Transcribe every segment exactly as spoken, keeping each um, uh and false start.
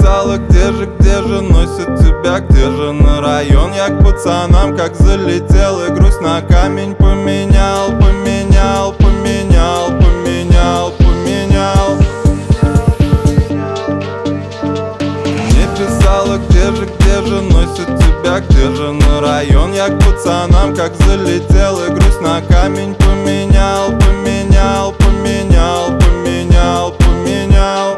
писала, где же, где же носит тебя, где же на район? Я к пацанам как залетел и грусть на камень поменял, поменял, поменял, поменял, поменял. Мне писала, где же, где же носит тебя, где же на район? Я к пацанам как залетел и грусть на камень поменял, поменял, поменял, поменял, поменял.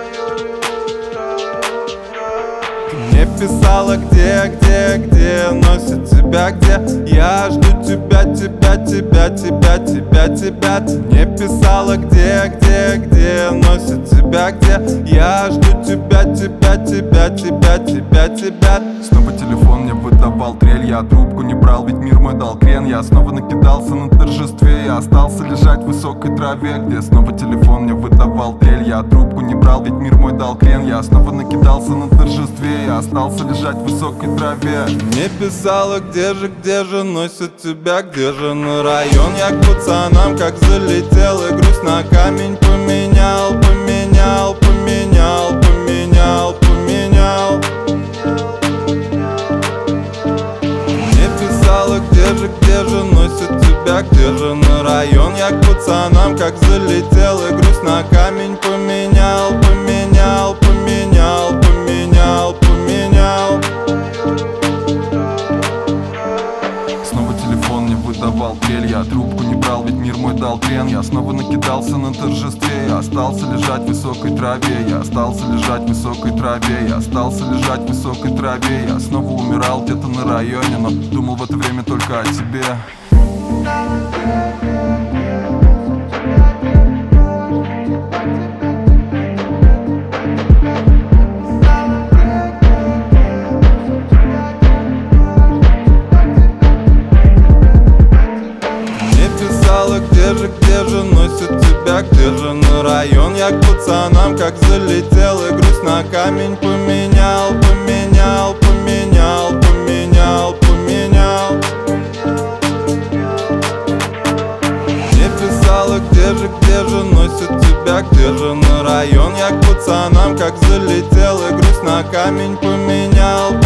Мне писала, где, где, где носит тебя, где? Я жду тебя, тебя, тебя, тебя, тебя, тебя. Ты мне писала, где, где, где носит тебя, где? Я жду тебя, тебя, тебя, тебя, тебя, тебя. Снова телефон мне выдавал трель, я трубку не брал, ведь мир мой дал крен. Я снова накидался на торжестве, я остался лежать в высокой траве, где снова телефон мне выдавал трель. Я трубку не брал, ведь мир мой дал крен. Я снова накидался на торжестве, я остался лежать в высокой траве. Мне писала, где же, где же носит тебя, где же на район? Я к пацанам как залетел и грусть на камень поменял, поменял, поменял, поменял, поменял. Мне писала, где же, где же носит тебя, где же на район? Я к пацанам как залетел и грусть на камень поменял, поменял, поменял, поменял, поменял. Снова телефон мне выдавал трель, я трубку не брал, ведь мир мой дал крен. Я снова накидался на торжестве, я остался лежать в высокой траве. Я остался лежать в высокой траве, я остался лежать в высокой траве. Я снова умирал где-то на районе, но думал в это время только о тебе. Где же, где же носит тебя, где же на район? Я к пацанам как залетел и грусть на камень поменял, поменял, поменял, поменял, поменял. Мне писала, где же, где же носит тебя, где же на район? Я к пацанам как залетел и грусть на камень поменял,